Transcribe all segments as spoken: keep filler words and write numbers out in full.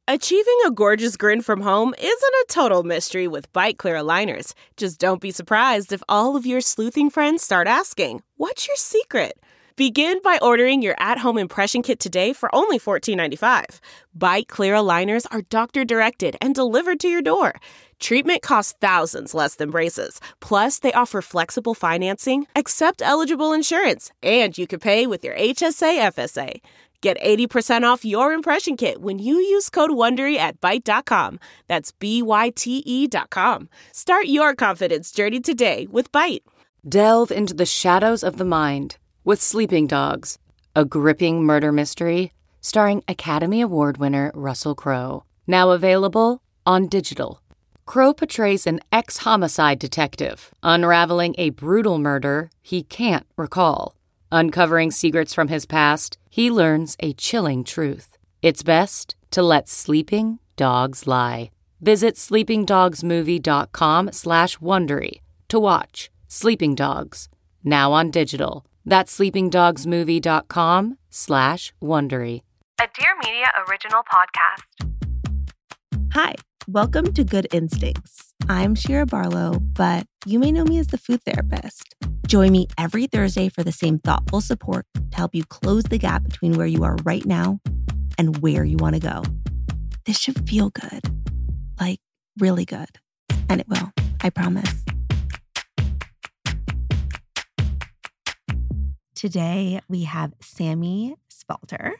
Achieving a gorgeous grin from home isn't a total mystery with Byte Clear aligners. Just don't be surprised if all of your sleuthing friends start asking, "What's your secret?" Begin by ordering your at-home impression kit today for only fourteen ninety-five. Byte Clear aligners are doctor-directed and delivered to your door. Treatment costs thousands less than braces. Plus, they offer flexible financing, accept eligible insurance, and you can pay with your H S A F S A. Get eighty percent off your impression kit when you use code WONDERY at byte dot com. That's B Y T E dot com. Start your confidence journey today with Byte. Delve into the shadows of the mind with Sleeping Dogs, a gripping murder mystery starring Academy Award winner Russell Crowe. Now available on digital. Crowe portrays an ex-homicide detective unraveling a brutal murder he can't recall. Uncovering secrets from his past, he learns a chilling truth. It's best to let sleeping dogs lie. Visit sleepingdogsmovie.com slash Wondery to watch Sleeping Dogs, now on digital. That's sleepingdogsmovie.com slash Wondery. A Dear Media original podcast. Hi, welcome to Good Instincts. I'm Shira Barlow, but you may know me as the food therapist. Join me every Thursday for the same thoughtful support to help you close the gap between where you are right now and where you want to go. This should feel good, like really good. And it will, I promise. Today, we have Sammy Spalter.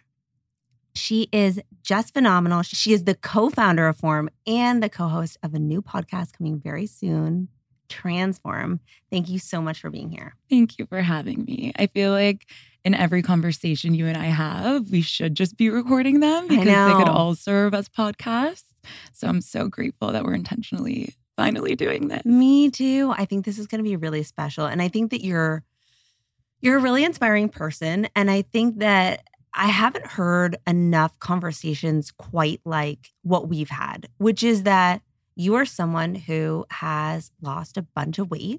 She is just phenomenal. She is the co-founder of Form and the co-host of a new podcast coming very soon, Transform. Thank you so much for being here. Thank you for having me. I feel like in every conversation you and I have, we should just be recording them because they could all serve as podcasts. So I'm so grateful that we're intentionally finally doing this. Me too. I think this is going to be really special. And I think that you're you're a really inspiring person. And I think that I haven't heard enough conversations quite like what we've had, which is that you are someone who has lost a bunch of weight.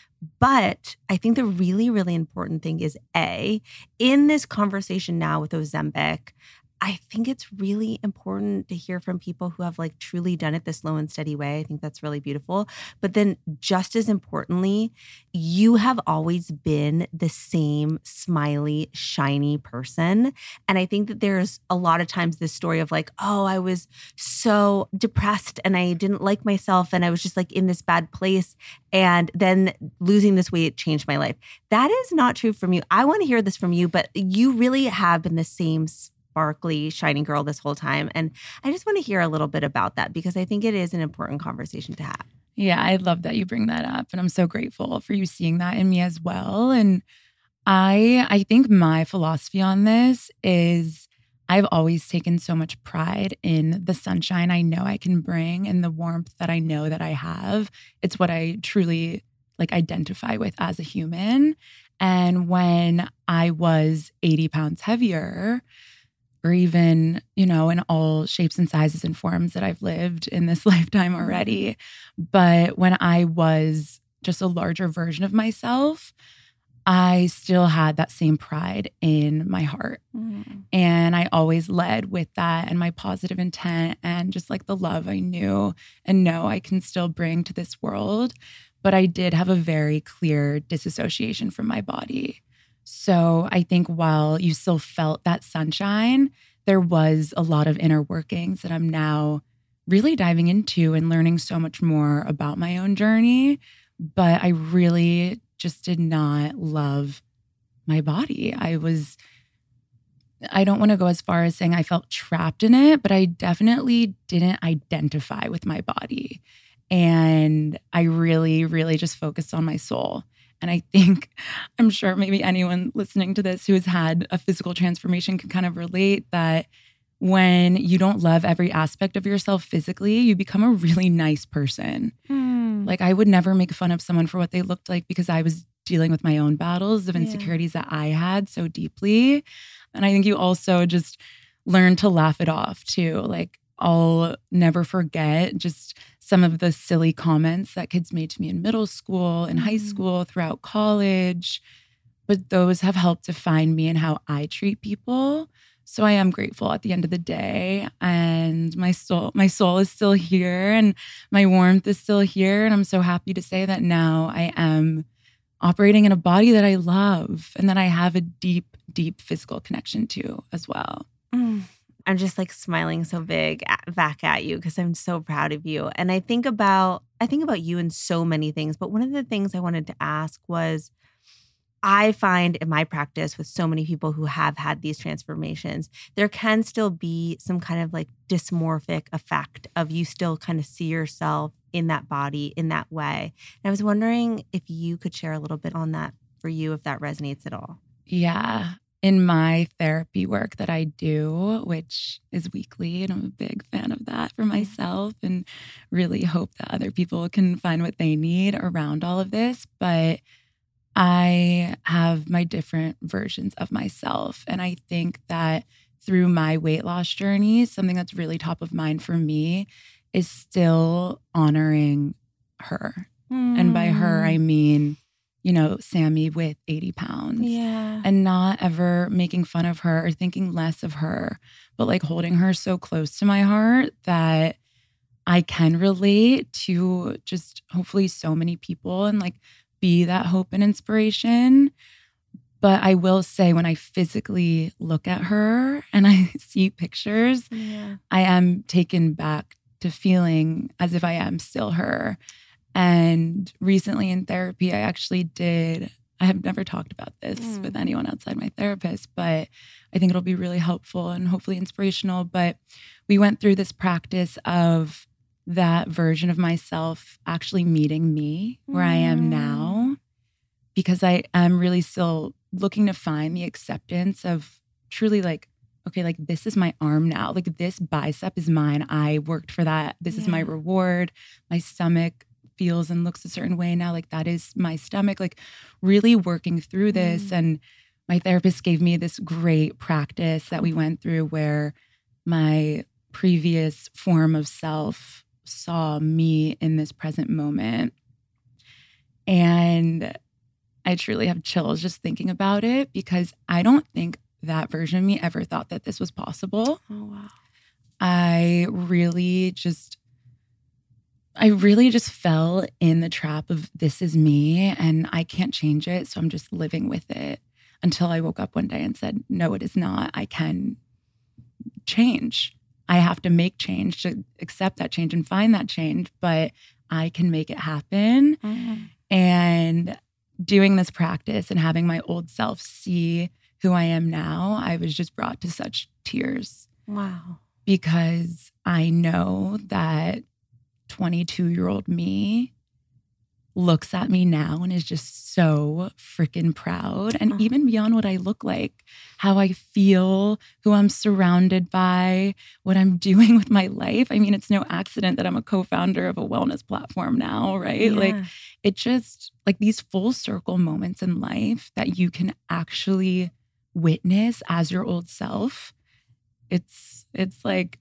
But I think the really, really important thing is A, in this conversation now with Ozempic, I think it's really important to hear from people who have like truly done it the slow and steady way. I think that's really beautiful. But then just as importantly, you have always been the same smiley, shiny person. And I think that there's a lot of times this story of like, oh, I was so depressed and I didn't like myself and I was just like in this bad place. And then losing this weight changed my life. That is not true from you. I want to hear this from you, but you really have been the same sparkly, shining girl this whole time. And I just want to hear a little bit about that because I think it is an important conversation to have. Yeah, I love that you bring that up. And I'm so grateful for you seeing that in me as well. And I I think my philosophy on this is I've always taken so much pride in the sunshine I know I can bring and the warmth that I know that I have. It's what I truly like identify with as a human. And when I was eighty pounds heavier, or even, you know, in all shapes and sizes and forms that I've lived in this lifetime already. But when I was just a larger version of myself, I still had that same pride in my heart. Mm. And I always led with that and my positive intent and just like the love I knew and know I can still bring to this world. But I did have a very clear disassociation from my body. So I think while you still felt that sunshine, there was a lot of inner workings that I'm now really diving into and learning so much more about my own journey. But I really just did not love my body. I was, I don't want to go as far as saying I felt trapped in it, but I definitely didn't identify with my body. And I really, really just focused on my soul. And I think, I'm sure maybe anyone listening to this who has had a physical transformation can kind of relate that when you don't love every aspect of yourself physically, you become a really nice person. Mm. Like I would never make fun of someone for what they looked like because I was dealing with my own battles of insecurities yeah. that I had so deeply. And I think you also just learn to laugh it off too. Like I'll never forget just some of the silly comments that kids made to me in middle school, in high school, throughout college. But those have helped define me and how I treat people. So I am grateful at the end of the day. And and my soul, my soul is still here and my warmth is still here. And I'm so happy to say that now I am operating in a body that I love and that I have a deep, deep physical connection to as well. Mm. I'm just like smiling so big at, back at you because I'm so proud of you. And I think about, I think about you in so many things. But one of the things I wanted to ask was, I find in my practice with so many people who have had these transformations, there can still be some kind of like dysmorphic effect of you still kind of see yourself in that body in that way. And I was wondering if you could share a little bit on that for you, if that resonates at all. Yeah. In my therapy work that I do, which is weekly, and I'm a big fan of that for myself and really hope that other people can find what they need around all of this. But I have my different versions of myself. And I think that through my weight loss journey, something that's really top of mind for me is still honoring her. Mm. And by her, I mean, you know, Sammy with eighty pounds. Yeah. And not ever making fun of her or thinking less of her, but like holding her so close to my heart that I can relate to just hopefully so many people and like be that hope and inspiration. But I will say when I physically look at her and I see pictures, yeah. I am taken back to feeling as if I am still her. And recently in therapy, I actually did, I have never talked about this mm. with anyone outside my therapist, but I think it'll be really helpful and hopefully inspirational. But we went through this practice of that version of myself actually meeting me where mm. I am now, because I am really still looking to find the acceptance of truly like, okay, like this is my arm now. Like this bicep is mine. I worked for that. This yeah. is my reward. My stomach feels and looks a certain way now. Like that is my stomach. Like really working through this. Mm. And my therapist gave me this great practice that we went through where my previous form of self saw me in this present moment. And I truly have chills just thinking about it because I don't think that version of me ever thought that this was possible. Oh, wow. I really just, I really just fell in the trap of this is me and I can't change it. So I'm just living with it until I woke up one day and said, no, it is not. I can change. I have to make change to accept that change and find that change, but I can make it happen. Mm-hmm. And doing this practice and having my old self see who I am now, I was just brought to such tears. Wow. Because I know that twenty-two-year-old me looks at me now and is just so freaking proud. And oh. even beyond what I look like, how I feel, who I'm surrounded by, what I'm doing with my life. I mean, it's no accident that I'm a co-founder of a wellness platform now, right? Yeah. Like it just, like these full circle moments in life that you can actually witness as your old self. It's, it's like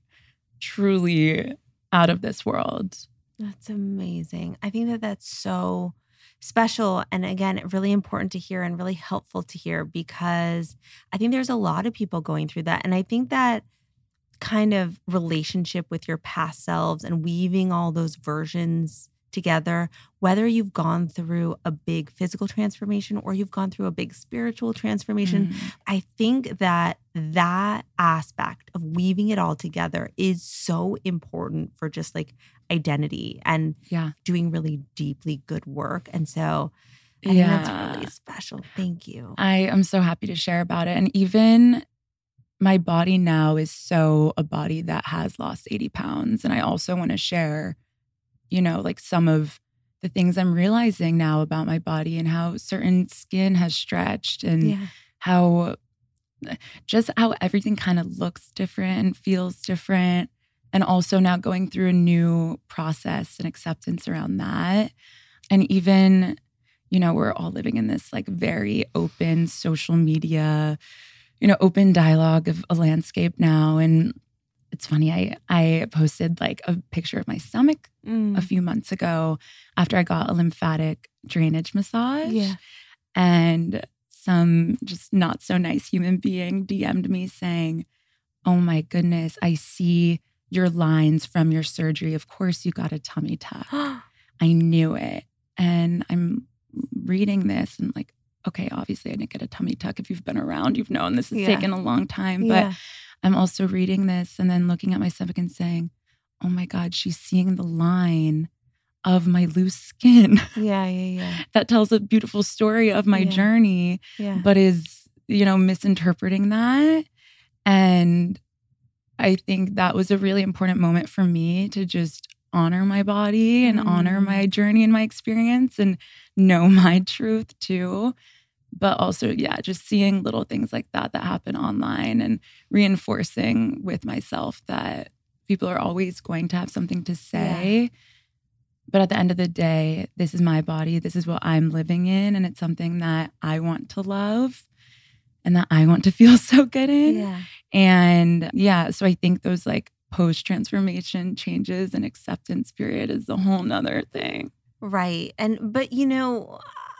truly out of this world. That's amazing. I think that that's so special. And again, really important to hear and really helpful to hear because I think there's a lot of people going through that. And I think that kind of relationship with your past selves and weaving all those versions together, whether you've gone through a big physical transformation or you've gone through a big spiritual transformation, mm. I think that that aspect of weaving it all together is so important for just like identity and yeah. doing really deeply good work. And so I yeah. think that's really special. Thank you. I am so happy to share about it. And even my body now is so a body that has lost eighty pounds. And I also want to share, you know, like some of the things I'm realizing now about my body and how certain skin has stretched and yeah. how just how everything kind of looks different and feels different. And also now going through a new process and acceptance around that. And even, you know, we're all living in this like very open social media, you know, open dialogue of a landscape now. And it's funny, I, I posted like a picture of my stomach mm. a few months ago after I got a lymphatic drainage massage. Yeah. And some just not so nice human being D M'd me saying, oh my goodness, I see your lines from your surgery. Of course, you got a tummy tuck. I knew it. And I'm reading this and like, okay, obviously I didn't get a tummy tuck. If you've been around, you've known this has Yeah. taken a long time. Yeah. But I'm also reading this and then looking at my stomach and saying, oh my God, she's seeing the line of my loose skin. Yeah, yeah, yeah. That tells a beautiful story of my Yeah. journey, Yeah. but is, you know, misinterpreting that. And I think that was a really important moment for me to just honor my body and Mm. honor my journey and my experience and know my truth too. But also, yeah, just seeing little things like that that happen online and reinforcing with myself that people are always going to have something to say. Yeah. But at the end of the day, this is my body. This is what I'm living in. And it's something that I want to love and that I want to feel so good in. Yeah. And yeah, so I think those like post-transformation changes and acceptance period is a whole nother thing. Right. And, but you know,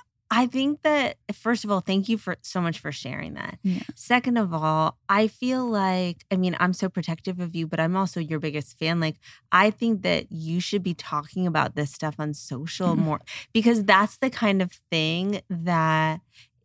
I think that, first of all, thank you for so much for sharing that. Yeah. Second of all, I feel like, I mean, I'm so protective of you, but I'm also your biggest fan. Like, I think that you should be talking about this stuff on social mm-hmm. more, because that's the kind of thing that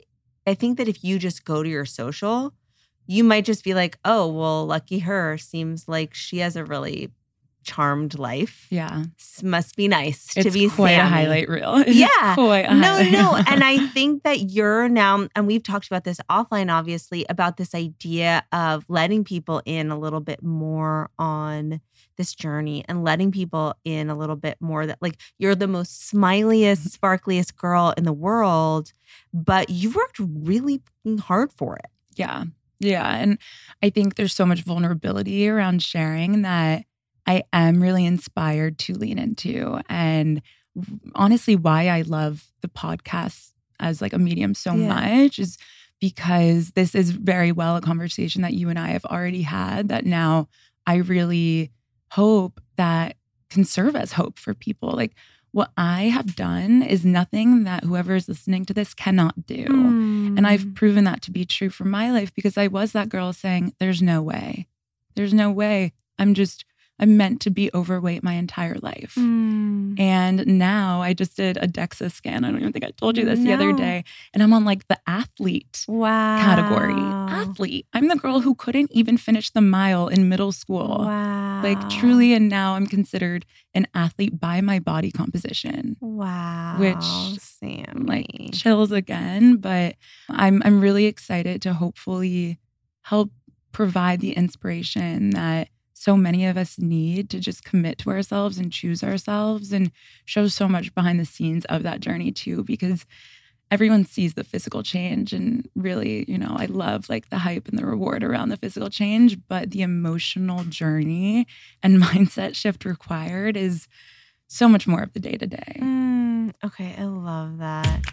I think that if you just go to your social, you might just be like, oh, well, lucky her. Seems like she has a really charmed life. Yeah. Must be nice it's to be quite Sammy. A highlight reel. It's yeah. Quite a no, highlight no. reel. And I think that you're now, and we've talked about this offline, obviously, about this idea of letting people in a little bit more on this journey and letting people in a little bit more that like you're the most smiliest, sparkliest girl in the world, but you worked really hard for it. Yeah. Yeah. And I think there's so much vulnerability around sharing that I am really inspired to lean into. And honestly, why I love the podcast as like a medium so yeah. much is because this is very well a conversation that you and I have already had that now I really hope that can serve as hope for people. Like what I have done is nothing that whoever is listening to this cannot do. Mm. And I've proven that to be true for my life because I was that girl saying, there's no way. There's no way. I'm just I'm meant to be overweight my entire life. Mm. And now I just did a DEXA scan. I don't even think I told you this no. the other day. And I'm on like the athlete wow. category. Athlete. I'm the girl who couldn't even finish the mile in middle school. Wow. Like truly. And now I'm considered an athlete by my body composition. Wow. Which Sammy. like chills again. But I'm I'm really excited to hopefully help provide the inspiration that so many of us need to just commit to ourselves and choose ourselves and show so much behind the scenes of that journey too, because everyone sees the physical change and really, you know, I love like the hype and the reward around the physical change, but the emotional journey and mindset shift required is so much more of the day to day. Mm, okay, I love that.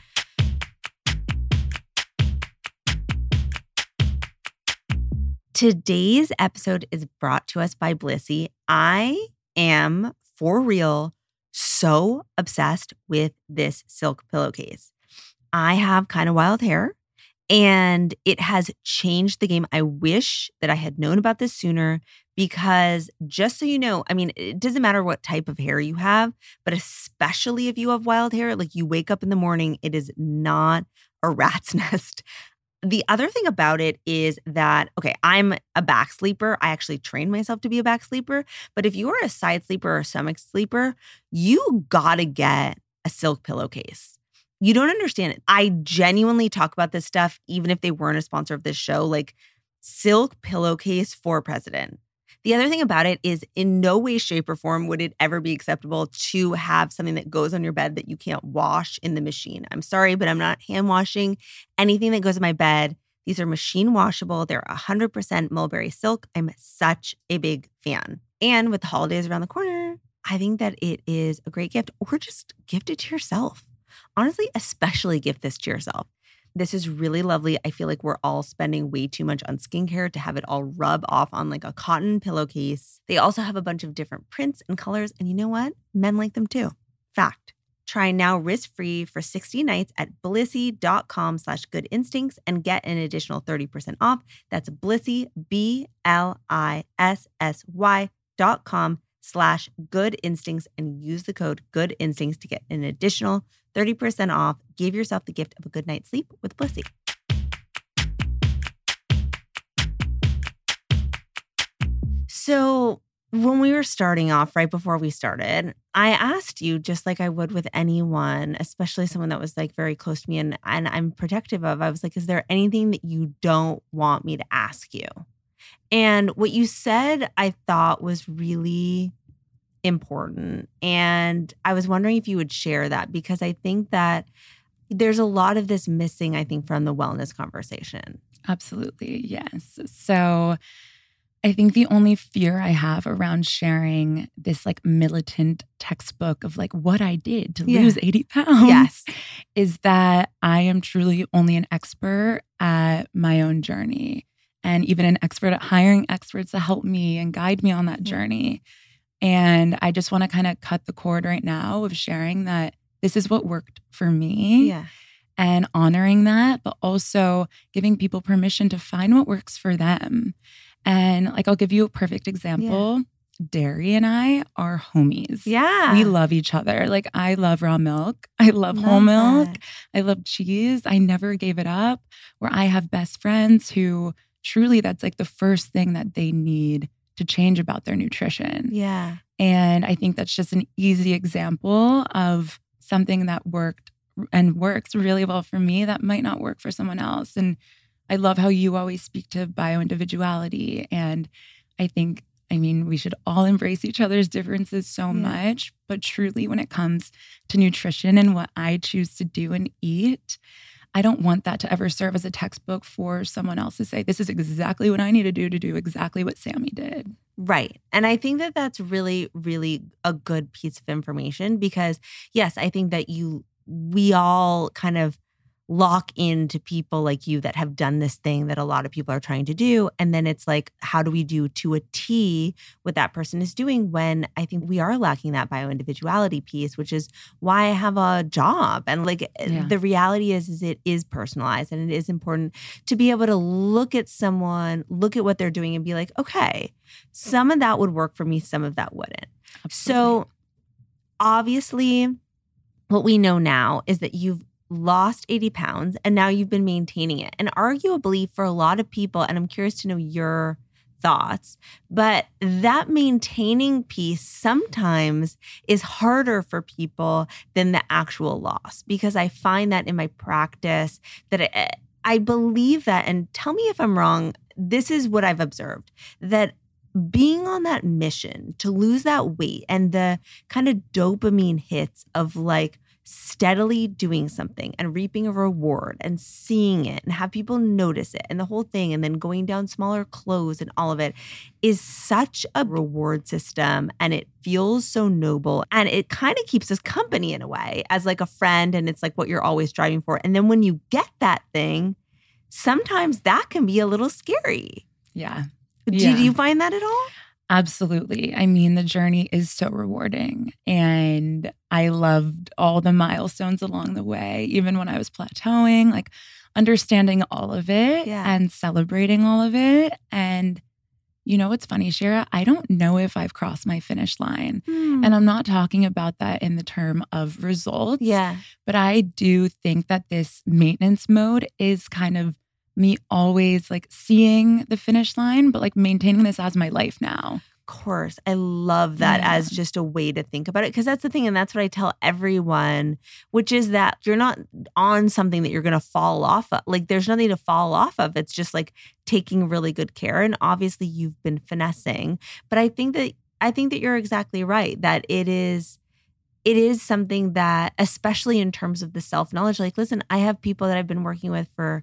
Today's episode is brought to us by Blissy. I am, for real, so obsessed with this silk pillowcase. I have kind of wild hair, and it has changed the game. I wish that I had known about this sooner because just so you know, I mean, it doesn't matter what type of hair you have, but especially if you have wild hair, like you wake up in the morning, it is not a rat's nest. The other thing about it is that, okay, I'm a back sleeper. I actually trained myself to be a back sleeper. But if you are a side sleeper or a stomach sleeper, you gotta get a silk pillowcase. You don't understand it. I genuinely talk about this stuff, even if they weren't a sponsor of this show, like silk pillowcase for president. The other thing about it is in no way, shape, or form would it ever be acceptable to have something that goes on your bed that you can't wash in the machine. I'm sorry, but I'm not hand washing anything that goes in my bed. These are machine washable. They're one hundred percent mulberry silk. I'm such a big fan. And with the holidays around the corner, I think that it is a great gift, or just gift it to yourself. Honestly, especially gift this to yourself. This is really lovely. I feel like we're all spending way too much on skincare to have it all rub off on like a cotton pillowcase. They also have a bunch of different prints and colors. And you know what? Men like them too. Fact. Try now risk-free for sixty nights at blissy.com slash good instincts and get an additional thirty percent off. That's Blissy, B L I S S Y dot com slash good instincts and use the code good instincts to get an additional thirty percent off. Give yourself the gift of a good night's sleep with Blissy. So when we were starting off, right before we started, I asked you, just like I would with anyone, especially someone that was like very close to me and, and I'm protective of, I was like, is there anything that you don't want me to ask you? And what you said, I thought was really important. And I was wondering if you would share that, because I think that there's a lot of this missing, I think, from the wellness conversation. Absolutely. Yes. So I think the only fear I have around sharing this like militant textbook of like what I did to Yeah. lose eighty pounds Yes. is that I am truly only an expert at my own journey, and even an expert at hiring experts to help me and guide me on that journey. And I just want to kind of cut the cord right now of sharing that this is what worked for me. Yeah. And honoring that, but also giving people permission to find what works for them. And like, I'll give you a perfect example. Derry and I are homies. Yeah. We love each other. Like, I love raw milk. I love, Love whole milk. that. I love cheese. I never gave it up. Where I have best friends who truly, that's like the first thing that they need to change about their nutrition. Yeah. And I think that's just an easy example of something that worked and works really well for me that might not work for someone else. And I love how you always speak to bio-individuality. And I think, I mean, we should all embrace each other's differences so Yeah. much. But truly, when it comes to nutrition and what I choose to do and eat, I don't want that to ever serve as a textbook for someone else to say, this is exactly what I need to do to do exactly what Sammy did. Right. And I think that that's really, really a good piece of information, because yes, I think that you, we all kind of lock into people like you that have done this thing that a lot of people are trying to do. And then it's like, how do we do to a T what that person is doing, when I think we are lacking that bio-individuality piece, which is why I have a job. And like Yeah. the reality is, is it is personalized, and it is important to be able to look at someone, look at what they're doing and be like, okay, some of that would work for me, some of that wouldn't. Absolutely. So obviously what we know now is that you've lost eighty pounds and now you've been maintaining it. And arguably for a lot of people, and I'm curious to know your thoughts, but that maintaining piece sometimes is harder for people than the actual loss, because I find that in my practice that I, I believe that, and tell me if I'm wrong, this is what I've observed, that being on that mission to lose that weight and the kind of dopamine hits of like steadily doing something and reaping a reward and seeing it and have people notice it and the whole thing, and then going down smaller clothes and all of it is such a reward system, and it feels so noble, and it kind of keeps us company in a way as like a friend, and it's like what you're always striving for. And then when you get that thing, sometimes that can be a little scary. Yeah. Did Yeah. you find that at all? Absolutely. I mean, the journey is so rewarding, and I loved all the milestones along the way, even when I was plateauing, like understanding all of it Yeah. and celebrating all of it. And you know what's funny, Shira? I don't know if I've crossed my finish line. And I'm not talking about that in the term of results. yeah. But I do think that this maintenance mode is kind of me always like seeing the finish line, but like maintaining this as my life now. Course. I love that Yeah. as just a way to think about it, because that's the thing. And that's what I tell everyone, which is that you're not on something that you're going to fall off of. Like there's nothing to fall off of. It's just like taking really good care. And obviously you've been finessing, but I think that, I think that you're exactly right, that it is, it is something that, especially in terms of the self-knowledge, like, listen, I have people that I've been working with for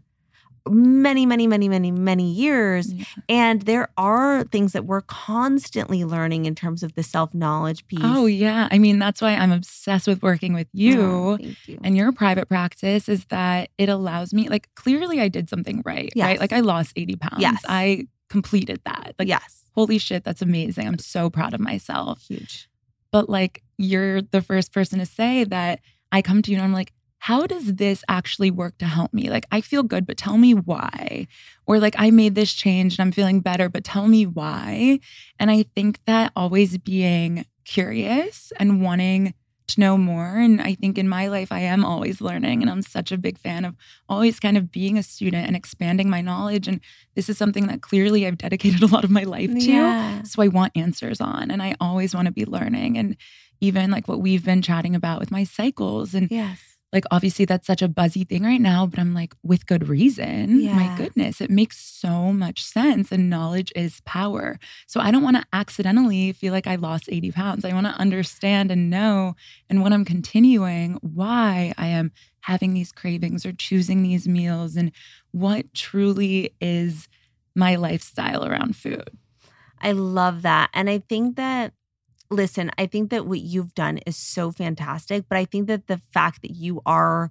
many, many, many, many, many years. Yeah. And there are things that we're constantly learning in terms of the self-knowledge piece. Oh, yeah. I mean, that's why I'm obsessed with working with you Oh, thank you. and your private practice, is that it allows me, like, clearly I did something right, Yes. right? Like, I lost eighty pounds. Yes. I completed that. Like, yes. holy shit, that's amazing. I'm so proud of myself. Huge. But like, you're the first person to say that. I come to you and I'm like, how does this actually work to help me? Like, I feel good, but tell me why. Or like, I made this change and I'm feeling better, but tell me why. And I think that always being curious and wanting to know more. And I think in my life, I am always learning. And I'm such a big fan of always kind of being a student and expanding my knowledge. And this is something that clearly I've dedicated a lot of my life to. Yeah. So I want answers on, and I always want to be learning. And even like what we've been chatting about with my cycles. And Yes. like, obviously that's such a buzzy thing right now, but I'm like, with good reason. Yeah. My goodness, it makes so much sense. And knowledge is power. So I don't want to accidentally feel like I lost eighty pounds. I want to understand and know. And when I'm continuing, why I am having these cravings or choosing these meals and what truly is my lifestyle around food. I love that. And I think that, listen, I think that what you've done is so fantastic, but I think that the fact that you are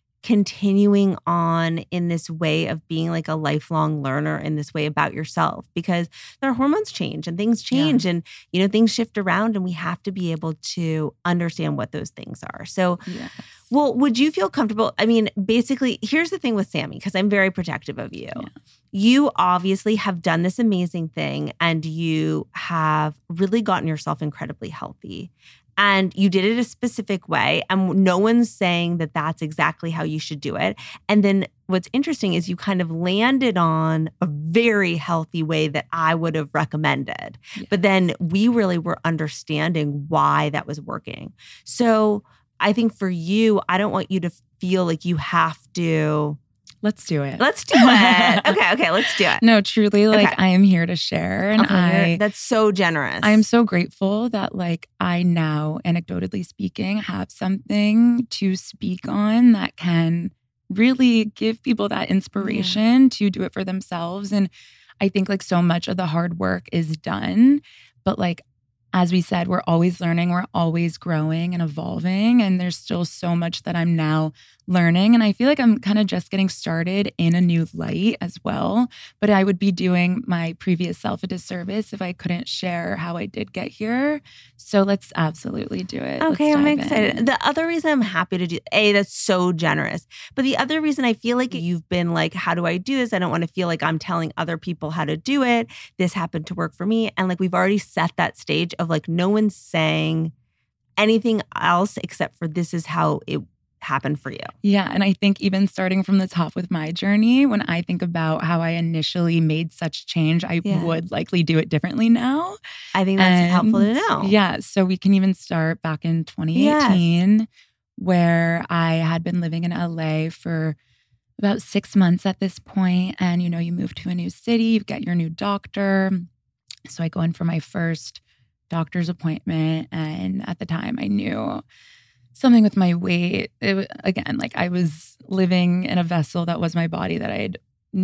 continuing on in this way of being like a lifelong learner in this way about yourself, because their hormones change and things change Yeah. and, you know, things shift around and we have to be able to understand what those things are. So, Yes. well, would you feel comfortable? I mean, basically, here's the thing with Sammy, because I'm very protective of you. Yeah. You obviously have done this amazing thing and you have really gotten yourself incredibly healthy. And you did it a specific way. And no one's saying that that's exactly how you should do it. And then what's interesting is you kind of landed on a very healthy way that I would have recommended. Yes. But then we really were understanding why that was working. So I think for you, I don't want you to feel like you have to. Let's do it. Let's do it. Okay, okay, let's do it. No, truly, like Okay. I am here to share. And Okay, I that's so generous. I am so grateful that like I now, anecdotally speaking, have something to speak on that can really give people that inspiration to do it for themselves. And I think like so much of the hard work is done, but like as we said, we're always learning, we're always growing and evolving. And there's still so much that I'm now learning. And I feel like I'm kind of just getting started in a new light as well. But I would be doing my previous self a disservice if I couldn't share how I did get here. So let's absolutely do it. Okay, Let's I'm dive excited. in. The other reason I'm happy to do, A, that's so generous. But the other reason I feel like you've been like, how do I do this? I don't want to feel like I'm telling other people how to do it. This happened to work for me. And like, we've already set that stage of like, no one's saying anything else except for this is how it happened for you. Yeah. And I think even starting from the top with my journey, when I think about how I initially made such change, I Yeah. would likely do it differently now. I think that's And helpful to know. Yeah. So we can even start back in twenty eighteen, where I had been living in L A for about six months at this point. And, you know, you move to a new city, you get your new doctor. So I go in for my first doctor's appointment. And at the time, I knew something with my weight. It was, again, like I was living in a vessel that was my body that I had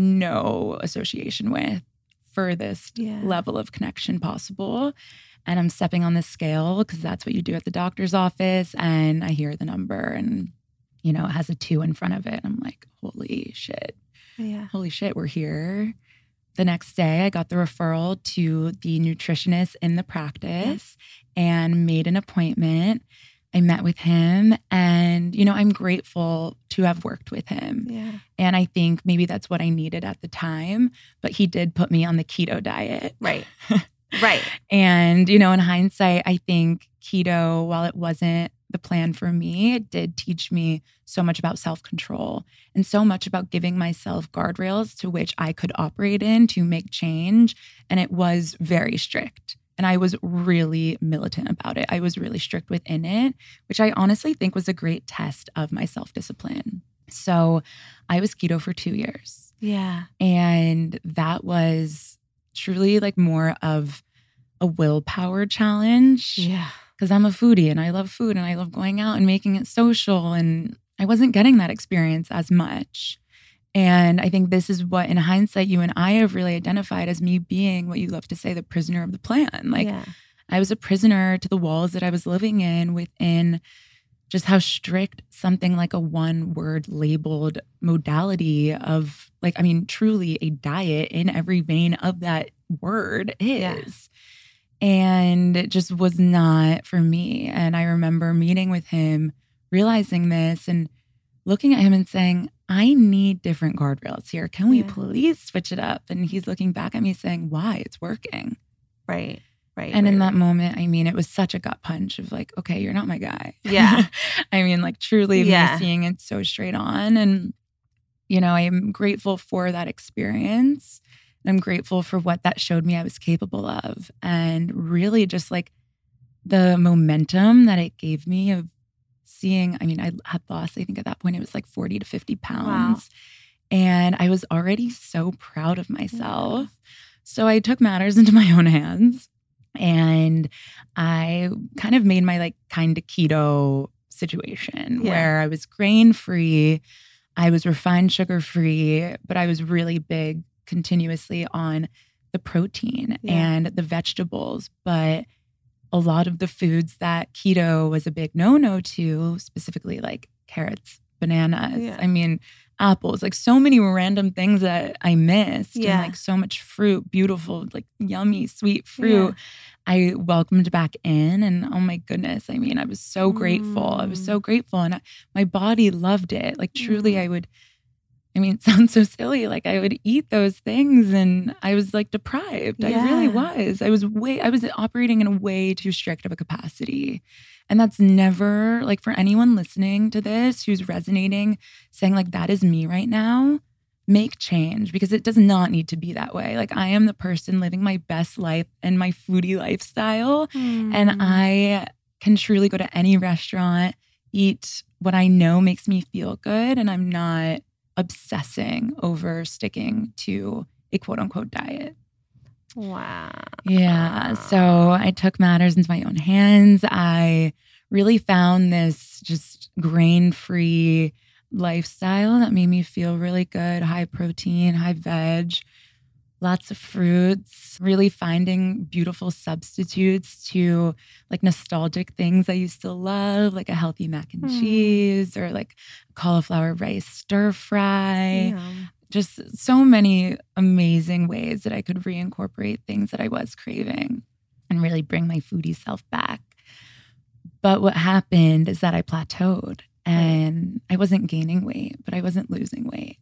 no association with, furthest Yeah. level of connection possible. And I'm stepping on the scale because that's what you do at the doctor's office. And I hear the number and, you know, it has a two in front of it. I'm like, holy shit, Yeah. holy shit, we're here. The next day, I got the referral to the nutritionist in the practice and made an appointment. I met with him and, you know, I'm grateful to have worked with him. Yeah. And I think maybe that's what I needed at the time, but he did put me on the keto diet. Right. Right. And, you know, in hindsight, I think keto, while it wasn't the plan for me, it did teach me so much about self-control and so much about giving myself guardrails to which I could operate in to make change. And it was very strict. And I was really militant about it. I was really strict within it, which I honestly think was a great test of my self-discipline. So I was keto for two years. Yeah. And that was truly like more of a willpower challenge. Yeah. Because I'm a foodie and I love food and I love going out and making it social. And I wasn't getting that experience as much. And I think this is what, in hindsight, you and I have really identified as me being what you love to say, the prisoner of the plan. Like yeah. I was a prisoner to the walls that I was living in within just how strict something like a one word labeled modality of like, I mean, truly a diet in every vein of that word is. Yeah. And it just was not for me. And I remember meeting with him, realizing this and looking at him and saying, I need different guardrails here. Can we Yeah. please switch it up? And he's looking back at me saying, why? It's working. Right. Right. And right, in that right. moment, I mean, it was such a gut punch of like, okay, you're not my guy. Yeah. I mean, like truly Yeah. me seeing it so straight on. And, you know, I am grateful for that experience. And I'm grateful for what that showed me I was capable of. And really just like the momentum that it gave me of seeing, I mean, I had lost, I think at that point it was like forty to fifty pounds. Wow. And I was already so proud of myself. Yeah. So I took matters into my own hands. And I kind of made my like kind of keto situation Yeah. where I was grain free, I was refined sugar free, but I was really big continuously on the protein Yeah. and the vegetables. But a lot of the foods that keto was a big no-no to, specifically like carrots, bananas, Yeah. I mean, apples, like so many random things that I missed. Yeah. And like so much fruit, beautiful, like yummy, sweet fruit. Yeah. I welcomed back in, and oh my goodness, I mean, I was so grateful. I was so grateful, and I, my body loved it. Like truly, I would, I mean, it sounds so silly. Like I would eat those things and I was like deprived. Yeah. I really was. I was way, I was operating in a way too strict of a capacity. And that's never, like for anyone listening to this who's resonating, saying like, that is me right now, make change, because it does not need to be that way. Like I am the person living my best life and my foodie lifestyle. Mm. And I can truly go to any restaurant, eat what I know makes me feel good. And I'm not obsessing over sticking to a quote unquote diet. Wow. Yeah. So I took matters into my own hands. I really found this just grain-free lifestyle that made me feel really good, high protein, high veg, lots of fruits, really finding beautiful substitutes to like nostalgic things I used to love, like a healthy mac and Mm. cheese or like cauliflower rice stir fry. Yeah. Just so many amazing ways that I could reincorporate things that I was craving and really bring my foodie self back. But what happened is that I plateaued and I wasn't gaining weight, but I wasn't losing weight.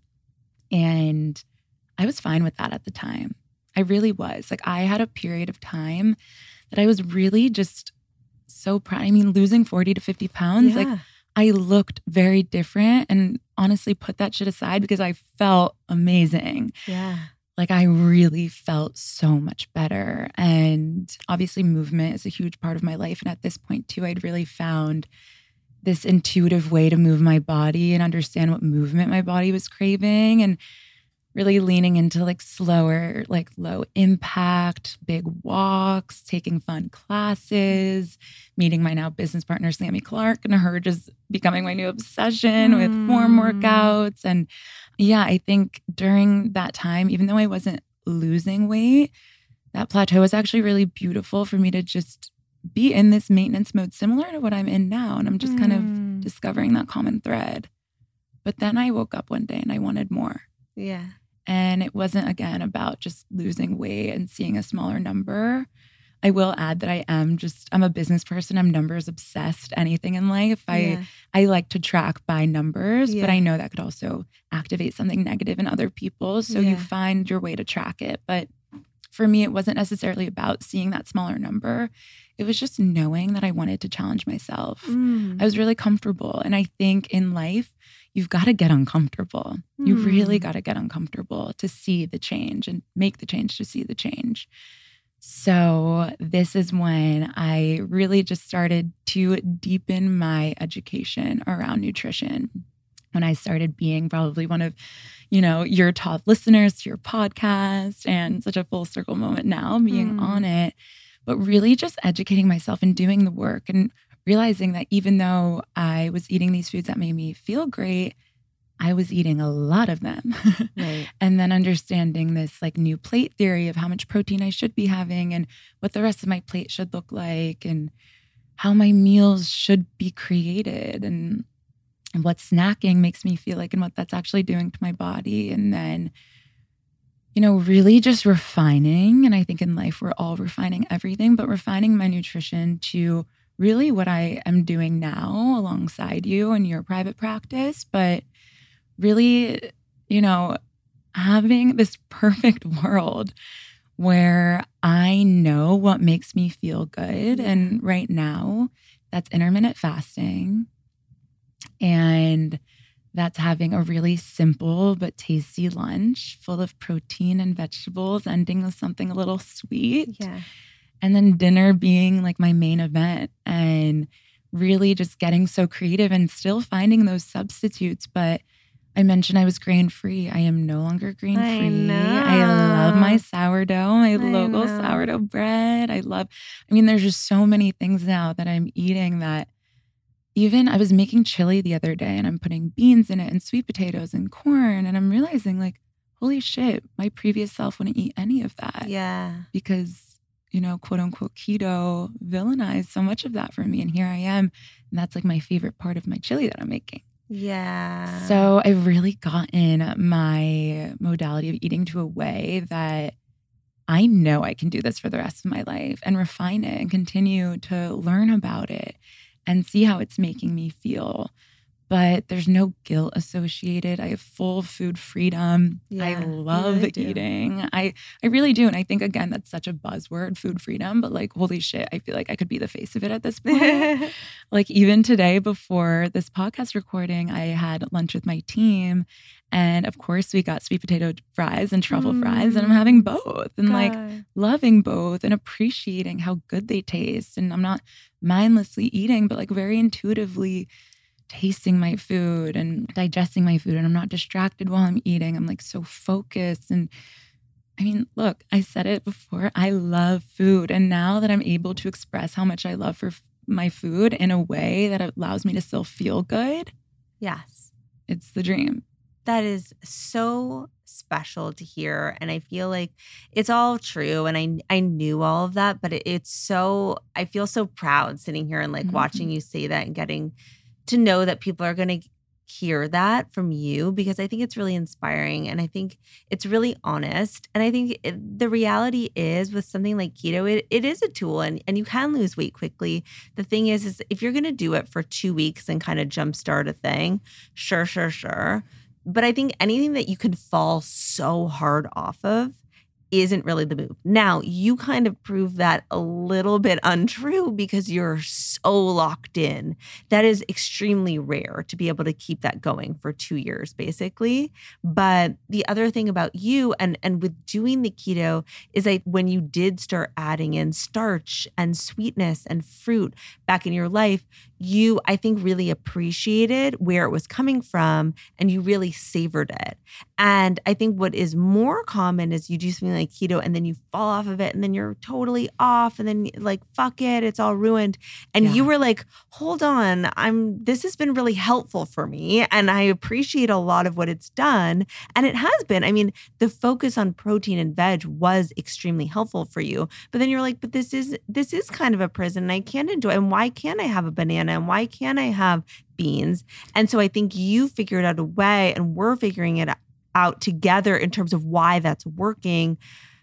And I was fine with that at the time. I really was. Like I had a period of time that I was really just so proud. I mean, losing forty to fifty pounds, Yeah. like I looked very different, and honestly put that shit aside because I felt amazing. Yeah. Like I really felt so much better. And obviously movement is a huge part of my life. And at this point too, I'd really found this intuitive way to move my body and understand what movement my body was craving, and really leaning into like slower, like low impact, big walks, taking fun classes, meeting my now business partner, Sammy Clark, and her just becoming my new obsession Mm. with form workouts. And yeah, I think during that time, even though I wasn't losing weight, that plateau was actually really beautiful for me to just be in this maintenance mode similar to what I'm in now. And I'm just kind of Mm. discovering that common thread. But then I woke up one day and I wanted more. Yeah. And it wasn't, again, about just losing weight and seeing a smaller number. I will add that I am just, I'm a business person. I'm numbers obsessed, anything in life. I, Yeah. I like to track by numbers, Yeah. but I know that could also activate something negative in other people. So you Yeah. find your way to track it. But for me, it wasn't necessarily about seeing that smaller number. It was just knowing that I wanted to challenge myself. Mm. I was really comfortable. And I think in life, you've got to get uncomfortable. You really Mm. got to get uncomfortable to see the change and make the change to see the change. So this is when I really just started to deepen my education around nutrition. When I started being probably one of, you know, your top listeners to your podcast, and such a full circle moment now being Mm. on it, but really just educating myself and doing the work and realizing that even though I was eating these foods that made me feel great, I was eating a lot of them. Right. And then understanding this like new plate theory of how much protein I should be having and what the rest of my plate should look like and how my meals should be created and what snacking makes me feel like and what that's actually doing to my body. And then, you know, really just refining. And I think in life, we're all refining everything, but refining my nutrition to really what I am doing now alongside you in your private practice, but really, you know, having this perfect world where I know what makes me feel good. And right now, that's intermittent fasting. And that's having a really simple but tasty lunch full of protein and vegetables, ending with something a little sweet. Yeah. And then dinner being like my main event, and really just getting so creative and still finding those substitutes. But I mentioned I was grain-free. I am no longer grain-free. I, I love my sourdough, my I local know. sourdough bread. I love, I mean, there's just so many things now that I'm eating that even I was making chili the other day and I'm putting beans in it and sweet potatoes and corn. And I'm realizing like, holy shit, my previous self wouldn't eat any of that. Yeah. Because, you know, quote unquote keto villainized so much of that for me. And here I am. And that's like my favorite part of my chili that I'm making. Yeah. So I've really gotten my modality of eating to a way that I know I can do this for the rest of my life and refine it and continue to learn about it and see how it's making me feel. But there's no guilt associated. I have full food freedom. Yeah, I love really eating. I, I really do. And I think, again, that's such a buzzword, food freedom. But like, holy shit, I feel like I could be the face of it at this point. Like even today before this podcast recording, I had lunch with my team. And of course, we got sweet potato fries and truffle mm. fries. And I'm having both and God. like loving both and appreciating how good they taste. And I'm not mindlessly eating, but like very intuitively tasting my food and digesting my food, and I'm not distracted while I'm eating. I'm like so focused. And I mean, look, I said it before, I love food. And now that I'm able to express how much I love for f- my food in a way that allows me to still feel good. Yes. It's the dream. That is so special to hear. And I feel like it's all true. And I I knew all of that, but it, it's so, I feel so proud sitting here and like mm-hmm. watching you say that and getting to know that people are going to hear that from you, because I think it's really inspiring and I think it's really honest. And I think it, the reality is with something like keto, it, it is a tool and, and you can lose weight quickly. The thing is, is if you're going to do it for two weeks and kind of jumpstart a thing, sure, sure, sure. But I think anything that you can fall so hard off of isn't really the move. Now, you kind of prove that a little bit untrue because you're so locked in. That is extremely rare to be able to keep that going for two years, basically. But the other thing about you and, and with doing the keto is that when you did start adding in starch and sweetness and fruit back in your life, you, I think, really appreciated where it was coming from and you really savored it. And I think what is more common is you do something like keto and then you fall off of it and then you're totally off and then like, fuck it, it's all ruined. And yeah. you were like, hold on, I'm, this has been really helpful for me. And I appreciate a lot of what it's done. And it has been, I mean, the focus on protein and veg was extremely helpful for you. But then you're like, but this is, this is kind of a prison and I can't enjoy it. And why can't I have a banana? And why can't I have beans? And so I think you figured out a way and we're figuring it out together in terms of why that's working,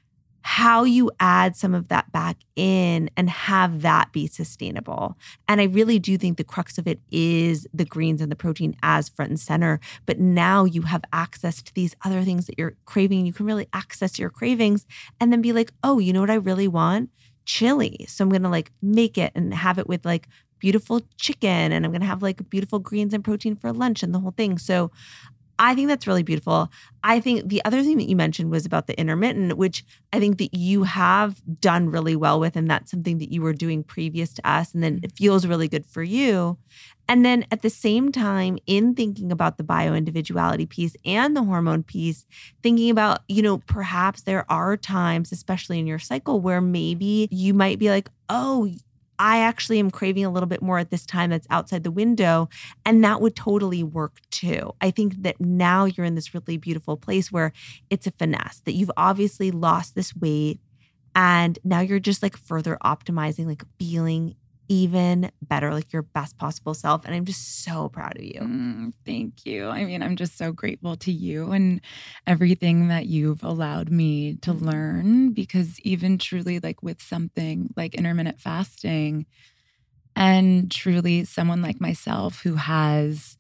how you add some of that back in and have that be sustainable. And I really do think the crux of it is the greens and the protein as front and center. But now you have access to these other things that you're craving. You can really access your cravings and then be like, oh, you know what I really want? Chili. So I'm going to like make it and have it with like beautiful chicken and I'm going to have like beautiful greens and protein for lunch and the whole thing. So I think that's really beautiful. I think the other thing that you mentioned was about the intermittent, which I think that you have done really well with. And that's something that you were doing previous to us. And then it feels really good for you. And then at the same time, in thinking about the bioindividuality piece and the hormone piece, thinking about, you know, perhaps there are times, especially in your cycle, where maybe you might be like, oh, I actually am craving a little bit more at this time that's outside the window. And that would totally work too. I think that now you're in this really beautiful place where it's a finesse, that you've obviously lost this weight and now you're just like further optimizing, like feeling even better, like your best possible self. And I'm just so proud of you. Mm, thank you. I mean, I'm just so grateful to you and everything that you've allowed me to mm-hmm. learn, because even truly like with something like intermittent fasting, And truly someone like myself who has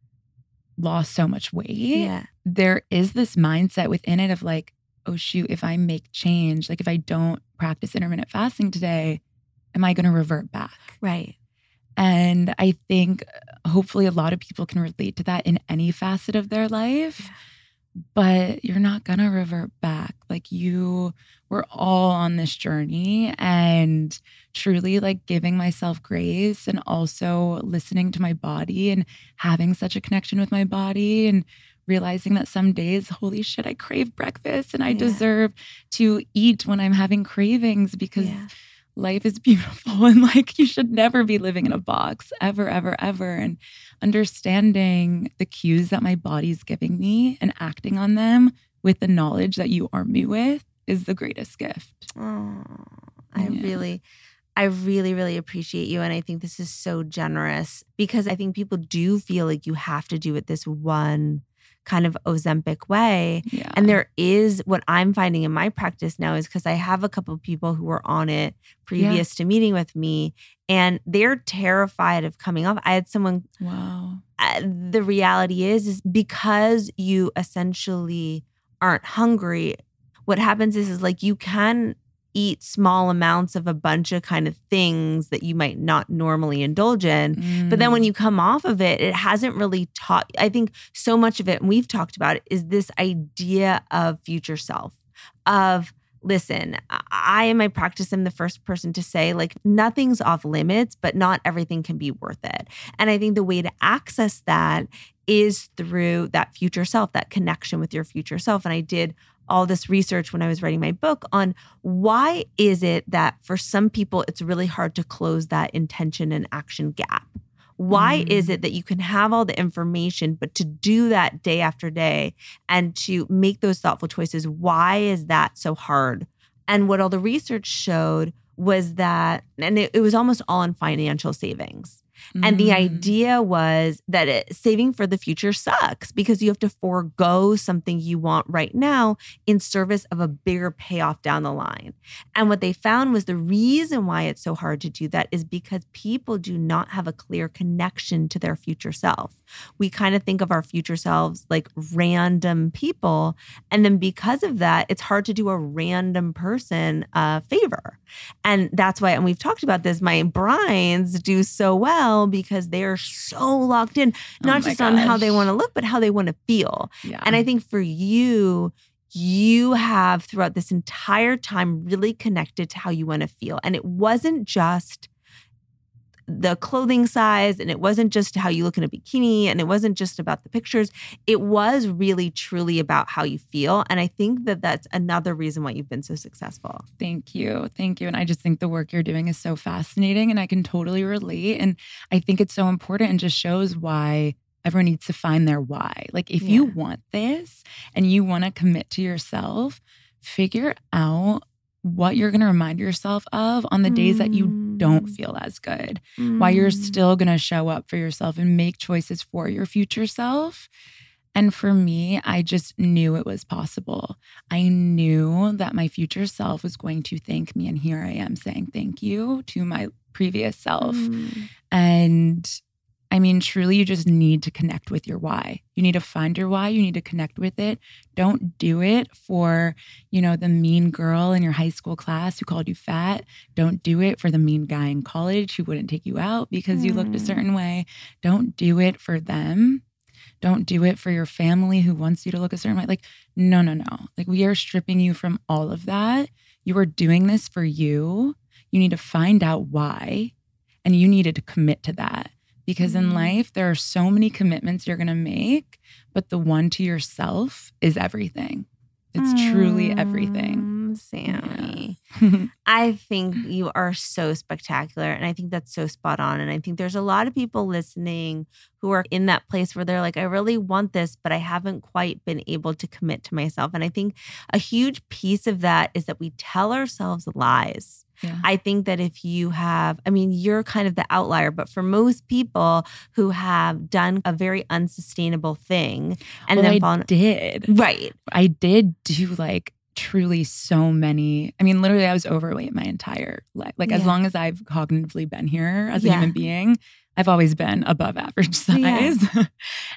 lost so much weight, Yeah. there is this mindset within it of like, oh shoot, if I make change, like if I don't practice intermittent fasting today, am I going to revert back? Right. And I think hopefully a lot of people can relate to that in any facet of their life. Yeah. But you're not going to revert back. Like you, we're all on this journey, and truly like giving myself grace and also listening to my body and having such a connection with my body and realizing that some days, holy shit, I crave breakfast and I Yeah. deserve to eat when I'm having cravings because Yeah. life is beautiful and like you should never be living in a box ever, ever, ever. And understanding the cues that my body's giving me and acting on them with the knowledge that you arm me with is the greatest gift. Oh, I Yeah. really, I really, really appreciate you. And I think this is so generous because I think people do feel like you have to do it this one kind of Ozempic way. Yeah. And there is what I'm finding in my practice now is because I have a couple of people who were on it previous to meeting with me, and they're terrified of coming off. I had someone, Wow. uh, the reality is, is because you essentially aren't hungry, what happens is, is like you can eat small amounts of a bunch of kind of things that you might not normally indulge in. But then when you come off of it, it hasn't really taught. I think so much of it, and we've talked about it, is this idea of future self, of listen, I in my practice am the first person to say like nothing's off limits, but not everything can be worth it. And I think the way to access that is through that future self, that connection with your future self. And I did all this research when I was writing my book on why is it that for some people, it's really hard to close that intention and action gap. Why Mm. is it that you can have all the information, but to do that day after day and to make those thoughtful choices, why is that so hard? And what all the research showed was that, and it, it was almost all in financial savings. And the Mm. idea was that it, saving for the future sucks because you have to forego something you want right now in service of a bigger payoff down the line. And what they found was the reason why it's so hard to do that is because people do not have a clear connection to their future self. We kind of think of our future selves like random people. And then because of that, it's hard to do a random person a favor. And that's why, and we've talked about this, my brinds do so well because they are so locked in, not Oh my just on how gosh. they want to look, but how they want to feel. Yeah. And I think for you, you have throughout this entire time really connected to how you want to feel. And it wasn't just the clothing size, and it wasn't just how you look in a bikini, and it wasn't just about the pictures. It was really, truly about how you feel. And I think that that's another reason why you've been so successful. Thank you. Thank you. And I just think the work you're doing is so fascinating and I can totally relate. And I think it's so important and just shows why everyone needs to find their why. Like if you Yeah. want this and you want to commit to yourself, figure out what you're going to remind yourself of on the days that you don't Mm. feel as good, why you're Mm. still going to show up for yourself and make choices for your future self. And for me, I just knew it was possible. I knew that my future self was going to thank me. And here I am saying thank you to my previous self. Mm. And I mean, truly, you just need to connect with your why. You need to find your why. You need to connect with it. Don't do it for, you know, the mean girl in your high school class who called you fat. Don't do it for the mean guy in college who wouldn't take you out because you looked a Mm. certain way. Don't do it for them. Don't do it for your family who wants you to look a certain way. Like, no, no, no. Like, we are stripping you from all of that. You are doing this for you. You need to find out why, and you needed to commit to that. Because in Mm. life, there are so many commitments you're going to make, but the one to yourself is everything. It's truly everything. Mm, Sammy. Yeah. I think you are so spectacular. And I think that's so spot on. And I think there's a lot of people listening who are in that place where they're like, I really want this, but I haven't quite been able to commit to myself. And I think a huge piece of that is that we tell ourselves lies. Yeah. I think that if you have, I mean, you're kind of the outlier, but for most people who have done a very unsustainable thing and well, then I fallen, did. right. I did do like truly so many. I mean, literally, I was overweight my entire life. Like, as Yeah. long as I've cognitively been here as a Yeah. human being, I've always been above average size. Yeah.